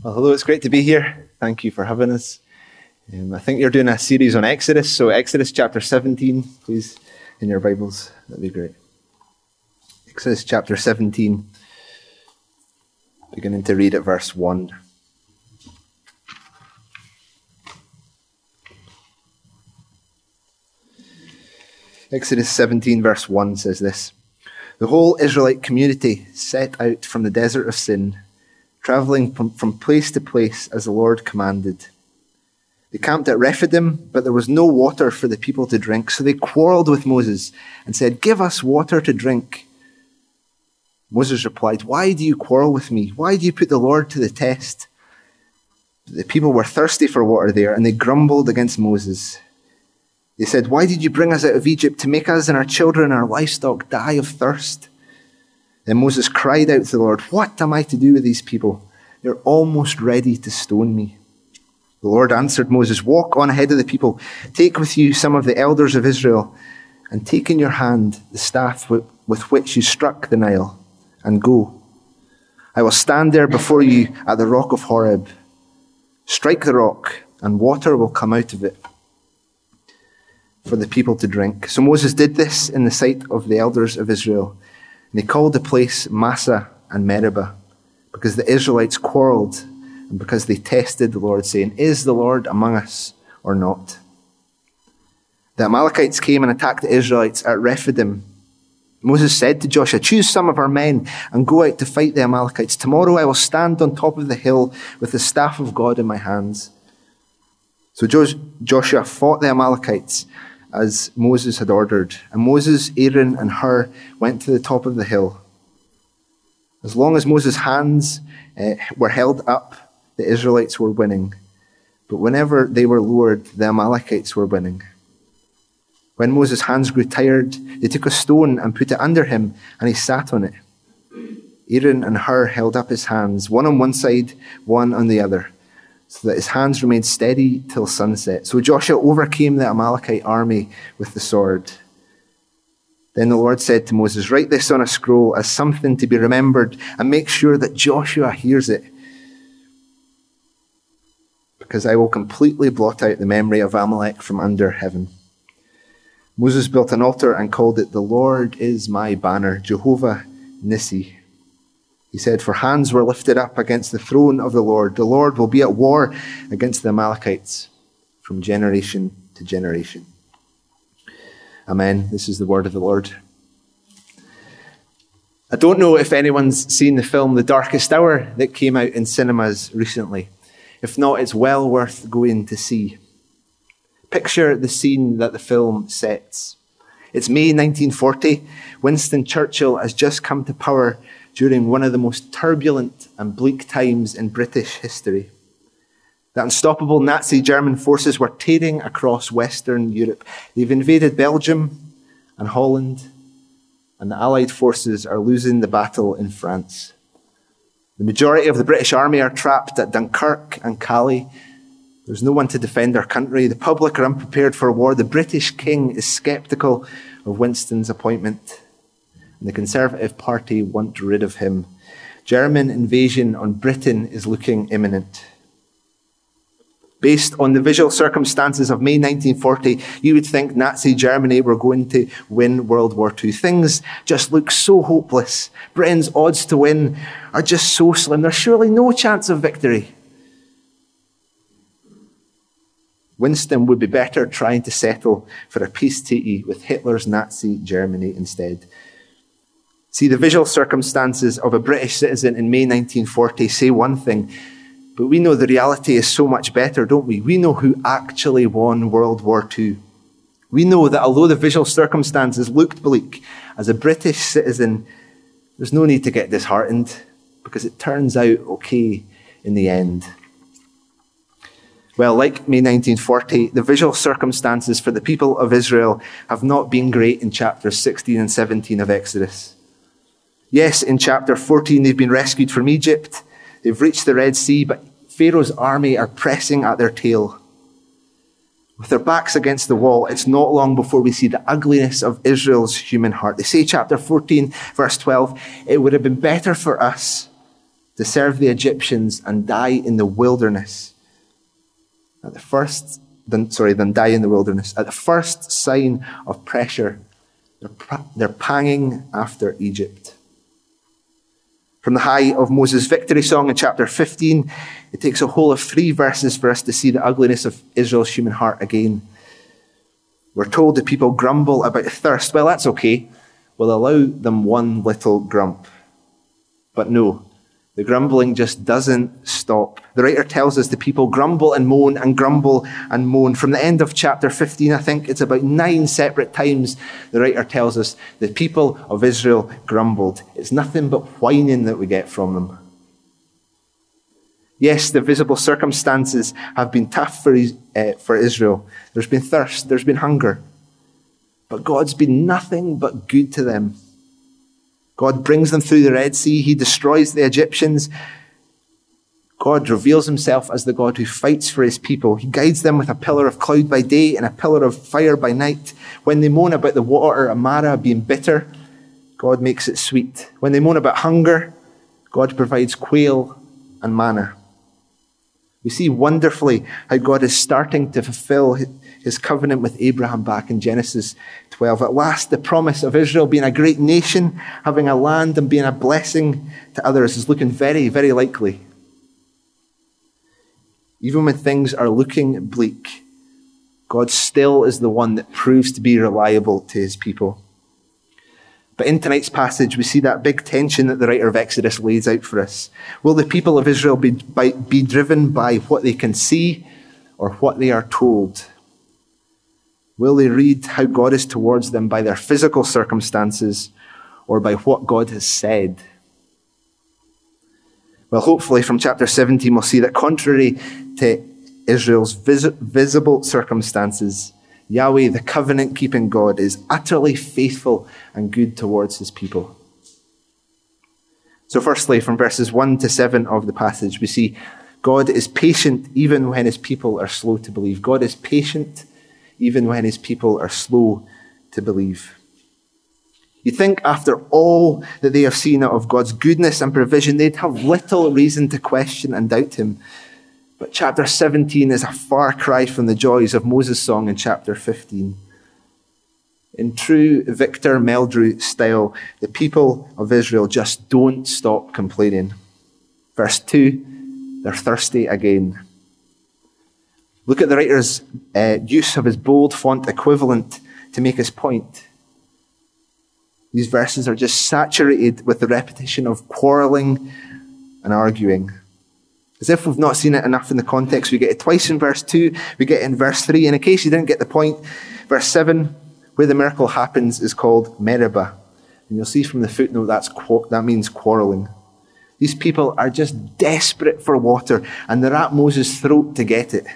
Well, hello, it's great to be here. Thank you for having us. I think you're doing a series on Exodus, so Exodus chapter 17, please, in your Bibles. That'd be great. Exodus chapter 17, beginning to read at verse 1. Exodus 17, verse 1 says this: "The whole Israelite community set out from the desert of Sin, traveling from place to place as the Lord commanded. They camped at Rephidim, but there was no water for the people to drink, so they quarreled with Moses and said, 'Give us water to drink.' Moses replied, 'Why do you quarrel with me? Why do you put the Lord to the test?' The people were thirsty for water there, and they grumbled against Moses. They said, 'Why did you bring us out of Egypt to make us and our children and our livestock die of thirst?' Then Moses cried out to the Lord, 'What am I to do with these people? They're almost ready to stone me.' The Lord answered Moses, 'Walk on ahead of the people. Take with you some of the elders of Israel, and take in your hand the staff with which you struck the Nile, and go. I will stand there before you at the rock of Horeb. Strike the rock, and water will come out of it for the people to drink.' So Moses did this in the sight of the elders of Israel. And they called the place Massah and Meribah, because the Israelites quarreled and because they tested the Lord, saying, 'Is the Lord among us or not?' The Amalekites came and attacked the Israelites at Rephidim. Moses said to Joshua, 'Choose some of our men and go out to fight the Amalekites. Tomorrow I will stand on top of the hill with the staff of God in my hands.' So Joshua fought the Amalekites as Moses had ordered. And Moses, Aaron, and Hur went to the top of the hill. As long as Moses' hands were held up, the Israelites were winning. But whenever they were lowered, the Amalekites were winning. When Moses' hands grew tired, they took a stone and put it under him, and he sat on it. Aaron and Hur held up his hands, one on one side, one on the other, so that his hands remained steady till sunset. So Joshua overcame the Amalekite army with the sword. Then the Lord said to Moses, 'Write this on a scroll as something to be remembered, and make sure that Joshua hears it, because I will completely blot out the memory of Amalek from under heaven.' Moses built an altar and called it, 'The Lord is my banner, Jehovah Nissi.' He said, 'For hands were lifted up against the throne of the Lord. The Lord will be at war against the Amalekites from generation to generation.'" Amen. This is the word of the Lord. I don't know if anyone's seen the film The Darkest Hour that came out in cinemas recently. If not, it's well worth going to see. Picture the scene that the film sets. It's May 1940. Winston Churchill has just come to power during one of the most turbulent and bleak times in British history. The unstoppable Nazi German forces were tearing across Western Europe. They've invaded Belgium and Holland, and the Allied forces are losing the battle in France. The majority of the British army are trapped at Dunkirk and Calais. There's no one to defend our country. The public are unprepared for war. The British king is sceptical of Winston's appointment, and the Conservative Party want rid of him. German invasion on Britain is looking imminent. Based on the visual circumstances of May 1940, you would think Nazi Germany were going to win World War II. Things just look so hopeless. Britain's odds to win are just so slim. There's surely no chance of victory. Winston would be better trying to settle for a peace treaty with Hitler's Nazi Germany instead. See, the visual circumstances of a British citizen in May 1940 say one thing, but we know the reality is so much better, don't we? We know who actually won World War II. We know that although the visual circumstances looked bleak, as a British citizen, there's no need to get disheartened, because it turns out okay in the end. Well, like May 1940, the visual circumstances for the people of Israel have not been great in chapters 16 and 17 of Exodus. Yes, in chapter 14, they've been rescued from Egypt. They've reached the Red Sea, but Pharaoh's army are pressing at their tail. With their backs against the wall, it's not long before we see the ugliness of Israel's human heart. They say, chapter 14, verse 12, "It would have been better for us to serve the Egyptians and die in the wilderness. Than die in the wilderness. At the first sign of pressure, they're panging after Egypt. From the high of Moses' victory song in chapter 15, it takes a whole of 3 verses for us to see the ugliness of Israel's human heart again. We're told that people grumble about thirst. Well, that's okay. We'll allow them one little grump. But no, the grumbling just doesn't stop. The writer tells us the people grumble and moan and grumble and moan. From the end of chapter 15, I think it's about 9 separate times the writer tells us the people of Israel grumbled. It's nothing but whining that we get from them. Yes, the visible circumstances have been tough for Israel. There's been thirst, there's been hunger. But God's been nothing but good to them. God brings them through the Red Sea. He destroys the Egyptians. God reveals himself as the God who fights for his people. He guides them with a pillar of cloud by day and a pillar of fire by night. When they moan about the water of Marah being bitter, God makes it sweet. When they moan about hunger, God provides quail and manna. We see wonderfully how God is starting to fulfill his covenant with Abraham back in Genesis 12. At last, the promise of Israel being a great nation, having a land and being a blessing to others is looking very, very likely. Even when things are looking bleak, God still is the one that proves to be reliable to his people. But in tonight's passage, we see that big tension that the writer of Exodus lays out for us. Will the people of Israel be driven by what they can see or what they are told? Will they read how God is towards them by their physical circumstances or by what God has said? Well, hopefully from chapter 17, we'll see that contrary to Israel's visible circumstances, Yahweh, the covenant-keeping God, is utterly faithful and good towards his people. So firstly, from verses 1 to 7 of the passage, we see God is patient even when his people are slow to believe. God is patient even when his people are slow to believe. You'd think after all that they have seen of God's goodness and provision, they'd have little reason to question and doubt him. But chapter 17 is a far cry from the joys of Moses' song in chapter 15. In true Victor Meldrew style, the people of Israel just don't stop complaining. Verse 2, they're thirsty again. Look at the writer's use of his bold font equivalent to make his point. These verses are just saturated with the repetition of quarreling and arguing. As if we've not seen it enough in the context. We get it twice in verse 2, we get it in verse 3. And in case you didn't get the point, verse 7, where the miracle happens, is called Meribah. And you'll see from the footnote that means quarreling. These people are just desperate for water, and they're at Moses' throat to get it.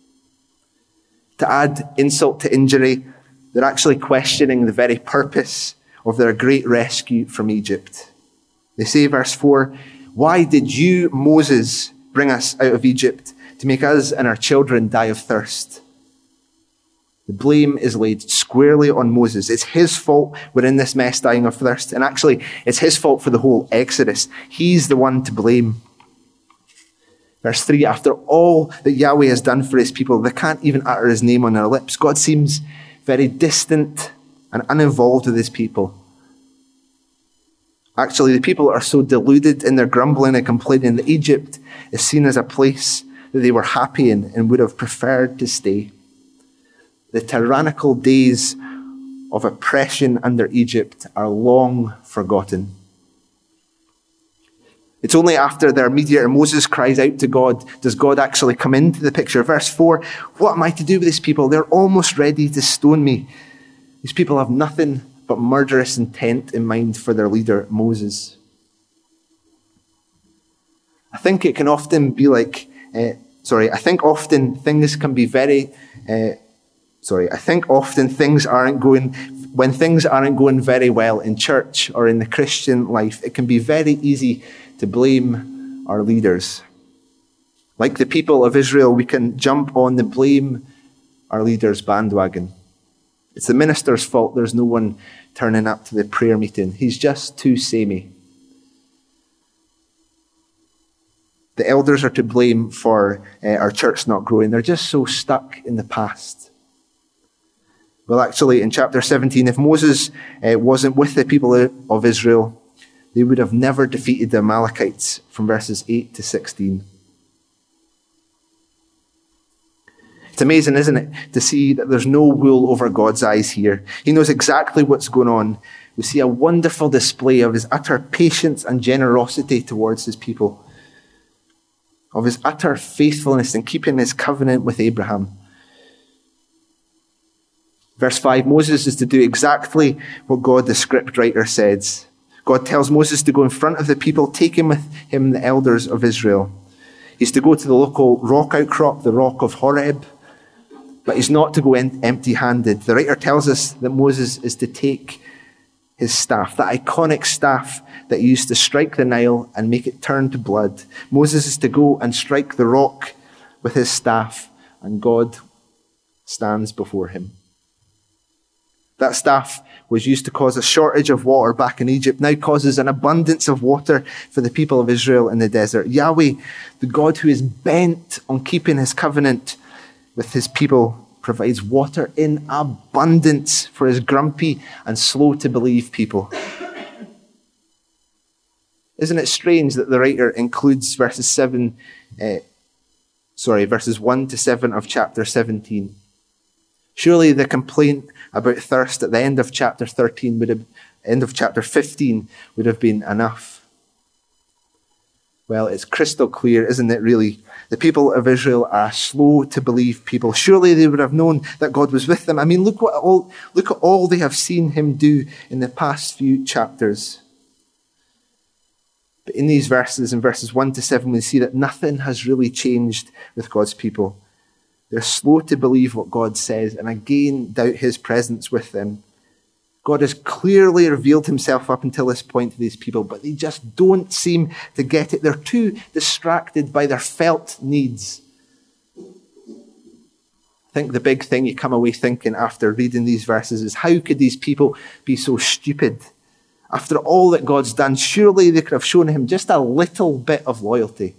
To add insult to injury, they're actually questioning the very purpose of their great rescue from Egypt. They say, verse 4, "Why did you, Moses, bring us out of Egypt to make us and our children die of thirst?" The blame is laid squarely on Moses. It's his fault we're in this mess dying of thirst. And actually, it's his fault for the whole Exodus. He's the one to blame. Verse 3, after all that Yahweh has done for his people, they can't even utter his name on their lips. God seems very distant and uninvolved with his people. Actually, the people are so deluded in their grumbling and complaining that Egypt is seen as a place that they were happy in and would have preferred to stay. The tyrannical days of oppression under Egypt are long forgotten. It's only after their mediator Moses cries out to God does God actually come into the picture. Verse 4, "What am I to do with these people? They're almost ready to stone me." These people have nothing but murderous intent in mind for their leader, Moses. I think it can often be like, I think often things aren't going very well in church or in the Christian life. It can be very easy to blame our leaders. Like the people of Israel, we can jump on the blame our leaders bandwagon. It's the minister's fault there's no one turning up to the prayer meeting. He's just too samey. The elders are to blame for our church not growing. They're just so stuck in the past. Well, actually, in chapter 17, if Moses wasn't with the people of Israel, they would have never defeated the Amalekites, from verses 8 to 16. It's amazing, isn't it, to see that there's no wool over God's eyes here. He knows exactly what's going on. We see a wonderful display of his utter patience and generosity towards his people, of his utter faithfulness in keeping his covenant with Abraham. Verse 5, Moses is to do exactly what God, the script writer, says. God tells Moses to go in front of the people, taking with him the elders of Israel. He's to go to the local rock outcrop, the rock of Horeb, but he's not to go empty-handed. The writer tells us that Moses is to take his staff, that iconic staff that he used to strike the Nile and make it turn to blood. Moses is to go and strike the rock with his staff, and God stands before him. That staff was used to cause a shortage of water back in Egypt, now causes an abundance of water for the people of Israel in the desert. Yahweh, the God who is bent on keeping his covenant with his people, provides water in abundance for his grumpy and slow to believe people. Isn't it strange that the writer includes verses 1 to 7 of chapter 17? Surely the complaint about thirst at the end of chapter 15 would have been enough. Well, it's crystal clear, isn't it, really? The people of Israel are slow to believe people. Surely they would have known that God was with them. I mean, look at all they have seen him do in the past few chapters. But in these verses, in verses 1 to 7, we see that nothing has really changed with God's people. They're slow to believe what God says and again doubt his presence with them. God has clearly revealed himself up until this point to these people, but they just don't seem to get it. They're too distracted by their felt needs. I think the big thing you come away thinking after reading these verses is, how could these people be so stupid? After all that God's done, surely they could have shown him just a little bit of loyalty.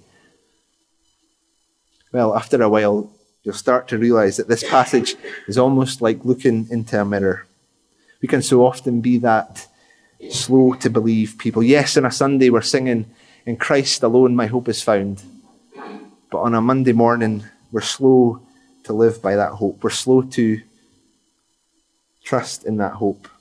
Well, after a while, you'll start to realize that this passage is almost like looking into a mirror. We can so often be that slow to believe people. Yes, on a Sunday we're singing, "In Christ alone my hope is found." But on a Monday morning, we're slow to live by that hope. We're slow to trust in that hope.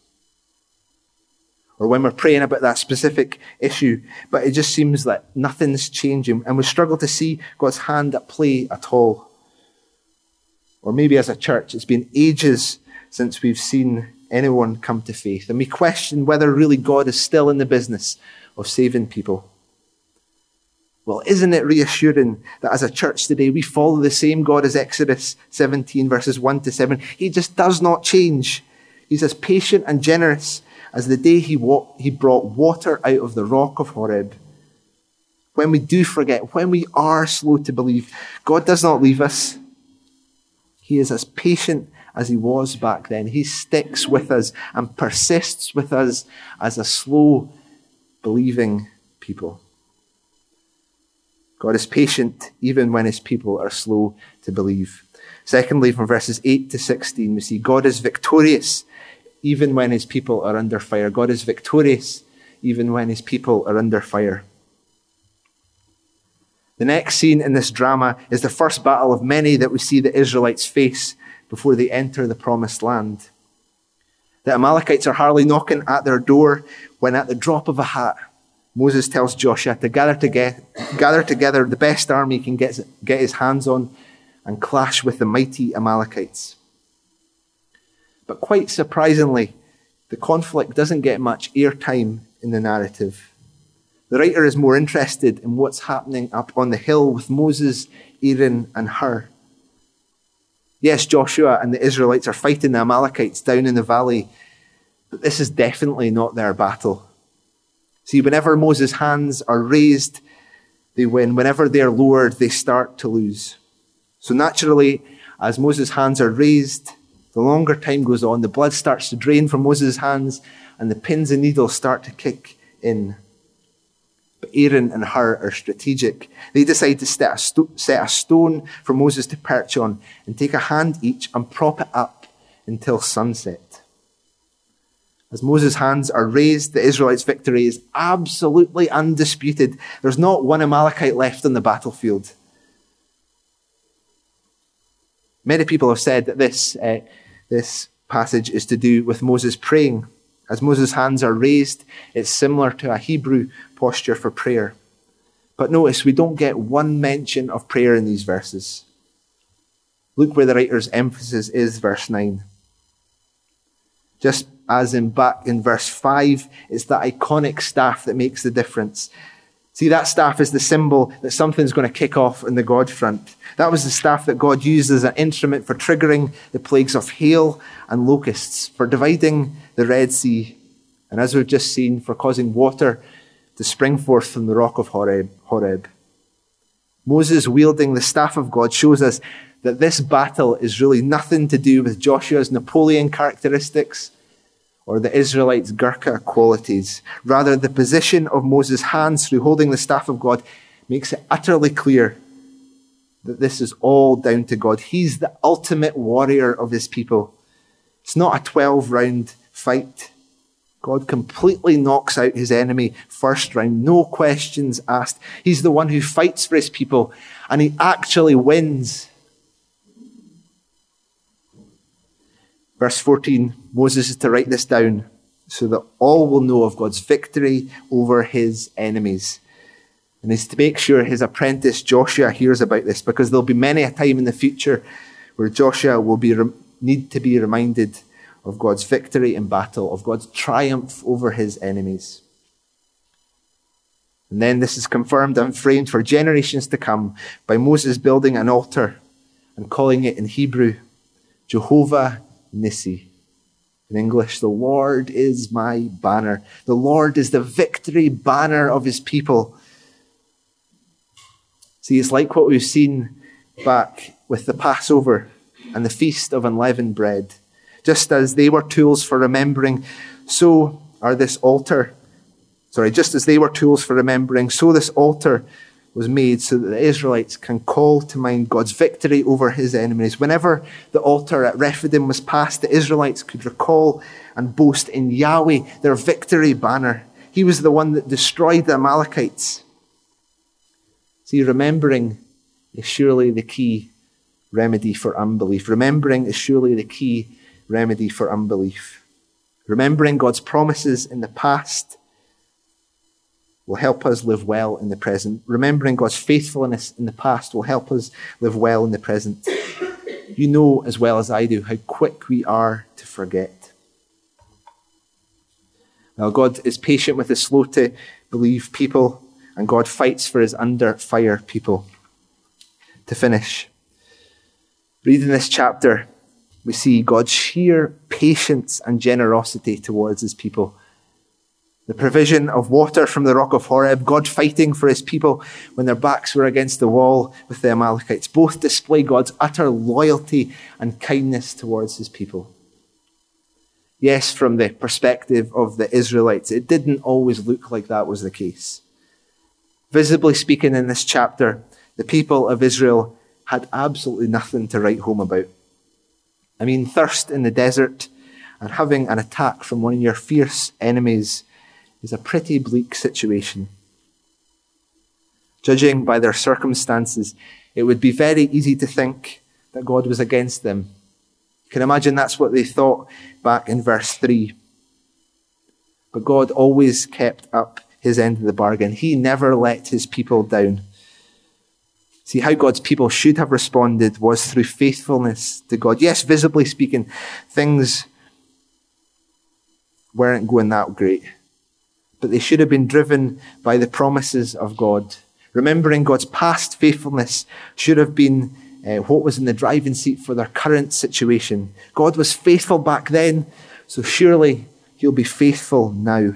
Or when we're praying about that specific issue, but it just seems that nothing's changing, and we struggle to see God's hand at play at all. Or maybe as a church, it's been ages since we've seen anyone come to faith, and we question whether really God is still in the business of saving people. Well, isn't it reassuring that as a church today, we follow the same God as Exodus 17, verses 1 to 7. He just does not change. He's as patient and generous as the day he brought water out of the rock of Horeb. When we do forget, when we are slow to believe, God does not leave us. He is as patient as he was back then. He sticks with us and persists with us as a slow believing people. God is patient even when his people are slow to believe. Secondly, from verses 8 to 16, we see God is victorious even when his people are under fire. God is victorious even when his people are under fire. The next scene in this drama is the first battle of many that we see the Israelites face before they enter the promised land. The Amalekites are hardly knocking at their door when at the drop of a hat, Moses tells Joshua to gather together the best army he can get his hands on and clash with the mighty Amalekites. But quite surprisingly, the conflict doesn't get much airtime in the narrative. The writer is more interested in what's happening up on the hill with Moses, Aaron, and Hur. Yes, Joshua and the Israelites are fighting the Amalekites down in the valley, but this is definitely not their battle. See, whenever Moses' hands are raised, they win. Whenever they're lowered, they start to lose. So naturally, as Moses' hands are raised, the longer time goes on, the blood starts to drain from Moses' hands, and the pins and needles start to kick in. But Aaron and Hur are strategic. They decide to set a stone for Moses to perch on and take a hand each and prop it up until sunset. As Moses' hands are raised, the Israelites' victory is absolutely undisputed. There's not one Amalekite left on the battlefield. Many people have said that this passage is to do with Moses praying. As Moses' hands are raised, it's similar to a Hebrew posture for prayer. But notice, we don't get one mention of prayer in these verses. Look where the writer's emphasis is, verse 9. Just as back in verse 5, it's the iconic staff that makes the difference. See, that staff is the symbol that something's going to kick off in the God front. That was the staff that God used as an instrument for triggering the plagues of hail and locusts, for dividing the Red Sea, and as we've just seen, for causing water to spring forth from the rock of Horeb. Moses wielding the staff of God shows us that this battle is really nothing to do with Joshua's Napoleon characteristics or the Israelites' Gurkha qualities. Rather, the position of Moses' hands through holding the staff of God makes it utterly clear that this is all down to God. He's the ultimate warrior of his people. It's not a 12-round fight. God completely knocks out his enemy first round, no questions asked. He's the one who fights for his people, and he actually wins. Verse 14, Moses is to write this down so that all will know of God's victory over his enemies. And he's to make sure his apprentice Joshua hears about this, because there'll be many a time in the future where Joshua will need to be reminded of God's victory in battle, of God's triumph over his enemies. And then this is confirmed and framed for generations to come by Moses building an altar and calling it in Hebrew, Jehovah Nissi. In English, the Lord is my banner. The Lord is the victory banner of his people. See, it's like what we've seen back with the Passover and the Feast of Unleavened Bread. Just as they were tools for remembering, so this altar was made so that the Israelites can call to mind God's victory over his enemies. Whenever the altar at Rephidim was passed, the Israelites could recall and boast in Yahweh, their victory banner. He was the one that destroyed the Amalekites. See, remembering is surely the key remedy for unbelief. Remembering is surely the key remedy for unbelief. Remembering God's promises in the past will help us live well in the present. Remembering God's faithfulness in the past will help us live well in the present. You know as well as I do how quick we are to forget. Well, God is patient with the slow to believe people, and God fights for his under fire people. To finish, reading this chapter, we see God's sheer patience and generosity towards his people. The provision of water from the rock of Horeb, God fighting for his people when their backs were against the wall with the Amalekites, both display God's utter loyalty and kindness towards his people. Yes, from the perspective of the Israelites, it didn't always look like that was the case. Visibly speaking, in this chapter, the people of Israel had absolutely nothing to write home about. I mean, thirst in the desert and having an attack from one of your fierce enemies is a pretty bleak situation. Judging by their circumstances, it would be very easy to think that God was against them. You can imagine that's what they thought back in verse 3. But God always kept up his end of the bargain. He never let his people down. See, how God's people should have responded was through faithfulness to God. Yes, visibly speaking, things weren't going that great. But they should have been driven by the promises of God. Remembering God's past faithfulness should have been what was in the driving seat for their current situation. God was faithful back then, so surely he'll be faithful now.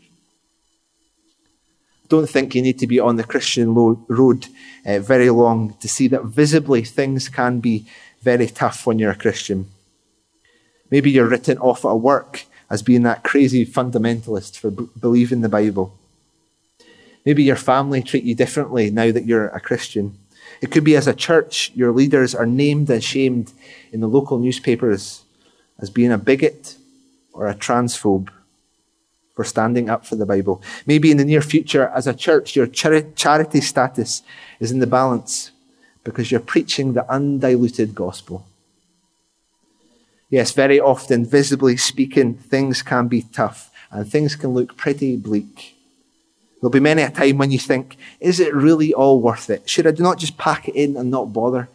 Don't think you need to be on the Christian road very long to see that visibly things can be very tough when you're a Christian. Maybe you're written off at work as being that crazy fundamentalist for believing the Bible. Maybe your family treat you differently now that you're a Christian. It could be as a church, your leaders are named and shamed in the local newspapers as being a bigot or a transphobe for standing up for the Bible. Maybe in the near future, as a church, your charity status is in the balance because you're preaching the undiluted gospel. Yes, very often, visibly speaking, things can be tough and things can look pretty bleak. There'll be many a time when you think, is it really all worth it? Should I not just pack it in and not bother?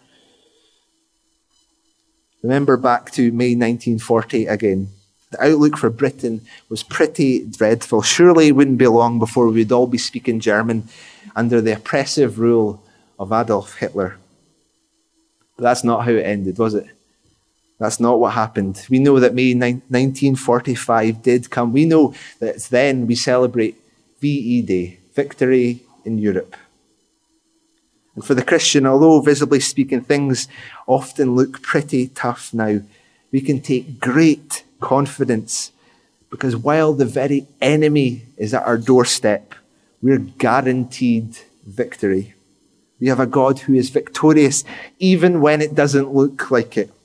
Remember back to May 1940 again. The outlook for Britain was pretty dreadful. Surely it wouldn't be long before we'd all be speaking German under the oppressive rule of Adolf Hitler. But that's not how it ended, was it? That's not what happened. We know that May 1945 did come. We know that it's then we celebrate VE Day, Victory in Europe. And for the Christian, although visibly speaking things often look pretty tough now, we can take great confidence because while the very enemy is at our doorstep, we're guaranteed victory. We have a God who is victorious even when it doesn't look like it.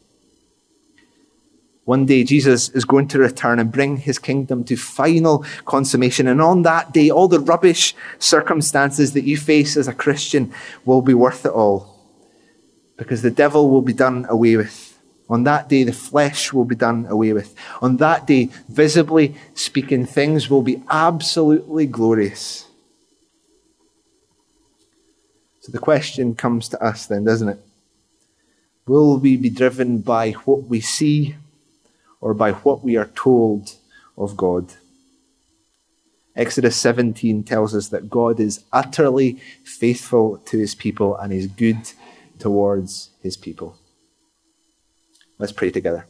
One day, Jesus is going to return and bring his kingdom to final consummation. And on that day, all the rubbish circumstances that you face as a Christian will be worth it all. Because the devil will be done away with. On that day, the flesh will be done away with. On that day, visibly speaking, things will be absolutely glorious. So the question comes to us then, doesn't it? Will we be driven by what we see or by what we are told of God? Exodus 17 tells us that God is utterly faithful to his people and is good towards his people. Let's pray together.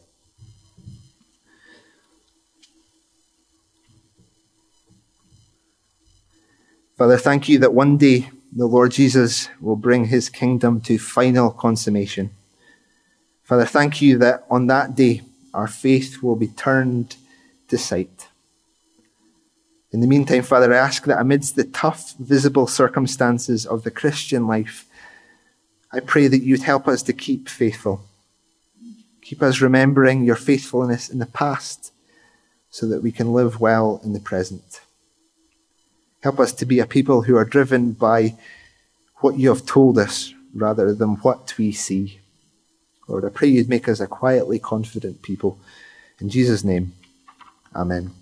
Father, thank you that one day the Lord Jesus will bring his kingdom to final consummation. Father, thank you that on that day our faith will be turned to sight. In the meantime, Father, I ask that amidst the tough, visible circumstances of the Christian life, I pray that you'd help us to keep faithful. Keep us remembering your faithfulness in the past so that we can live well in the present. Help us to be a people who are driven by what you have told us rather than what we see. Lord, I pray you'd make us a quietly confident people. In Jesus' name, amen.